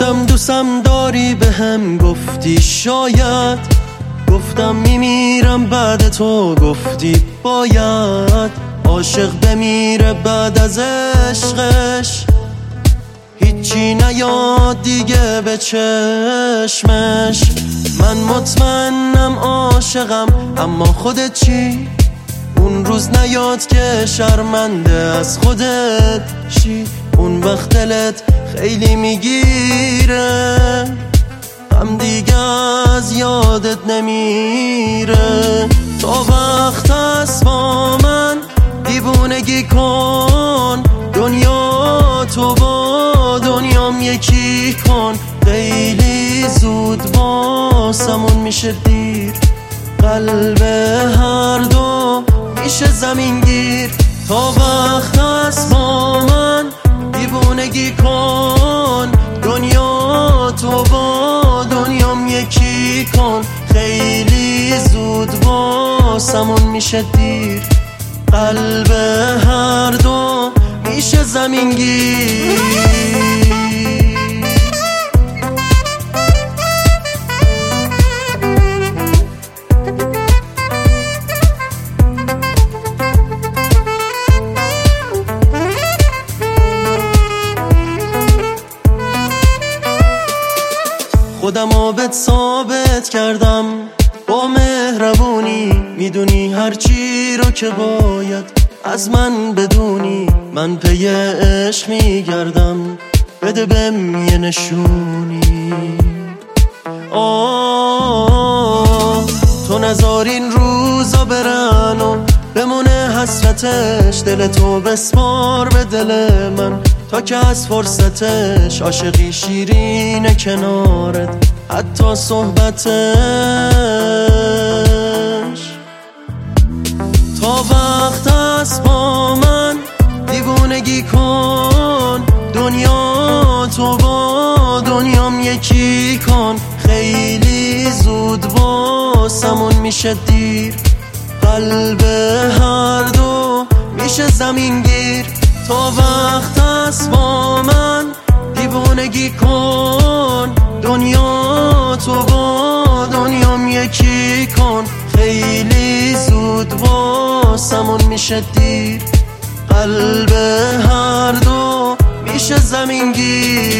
گفتم دوستم داری بهم گفتی شاید، گفتم میمیرم بعد تو گفتی باید. عاشق بمیره بعد از عشقش، هیچی نیاد دیگه به چشمش. من مطمئنم عاشقم اما خودت چی؟ اون روز نیاد که شرمنده از خودت شی. اون وقت دلت خیلی میگیره، هم دیگه از یادت نمیره. تا وقت هست با من دیوونگی کن، دنیا تو با دنیام یکی کن. خیلی زود واسمون میشه دیر، قلب هر دو میشه زمین گیر. تا وقت هست با من دیوونگی کن، دنیا تو با دنیام یکی کن. خیلی زود واسمون میشه دیر، قلب هر دو میشه زمین گیر. خودم آبت ثابت کردم با مهربونی، میدونی هرچی رو که باید از من بدونی. من پی عشق میگردم، بده بهم یه نشونی. تو نذار این روزا برن و بمونه حسرتش، دل تو بسپار به دل من تا که از فرصتش. عاشقی شیرینه کنارت حتی صحبتش. تا وقت هست با من دیوونگی کن، دنیا تو با دنیام یکی کن. خیلی زود واسمون میشه دیر، قلب هر دو میشه زمین گیر. تا وقت هست با من دیوونگی کن، دنیا تو با دنیام یکی کن. خیلی زود واسمون میشه دیر، قلب هر دو میشه زمین گیر.